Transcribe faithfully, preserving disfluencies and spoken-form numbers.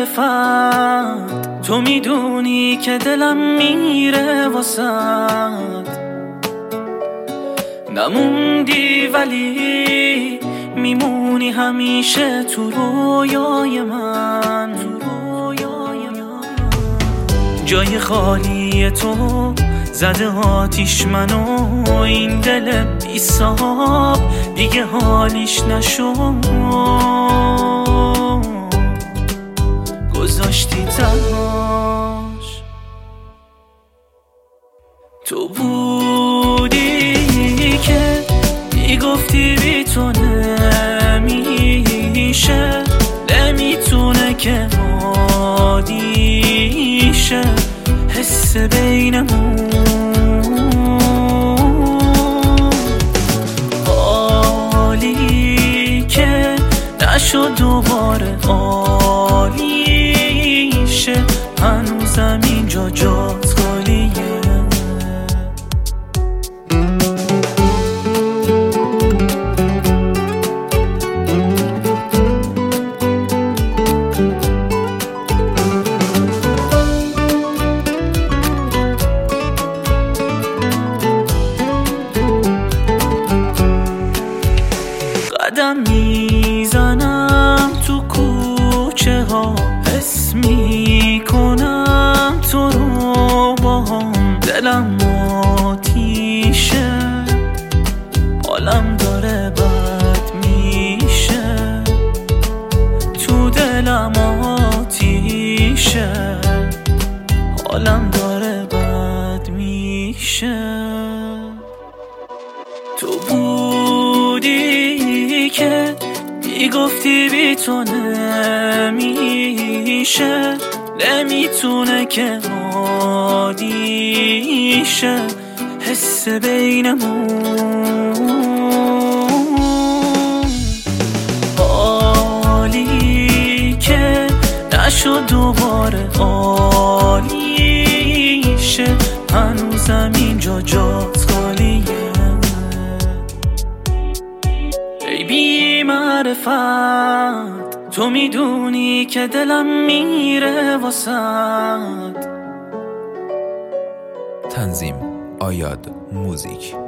معرفت، تو میدونی که دلم میره واسد. نموندی ولی میمونی همیشه تو رویای من، تو رویای من. جای خالی تو زده آتیش منو، این دل بی صاحب دیگه حالیش نشو. گذاشتی تنهاش، تو بودی که میگفتی بی تو نمیشه، نمیتونه که عادیشه حس بینمون. حالی که نشد دوباره عالیشه، هنوزم اینجا جات خالیه. قدم میزنم تو کوچه ها، حس میکنم تو رو باهم. دلم آتیشه، حالم داره بد میشه، تو دلم آتیشه، حالم داره بد میشه. تو بودی که میگفتی بی تو نمیشه، نمیتونه که عادیشه حس بینمون. حالی که نشد دوباره عالیشه، هنوزم اینجا جات خالیه. ای بی معرفت، تو میدونی که دلم میره واسد. تنظیم آیاد موزیک.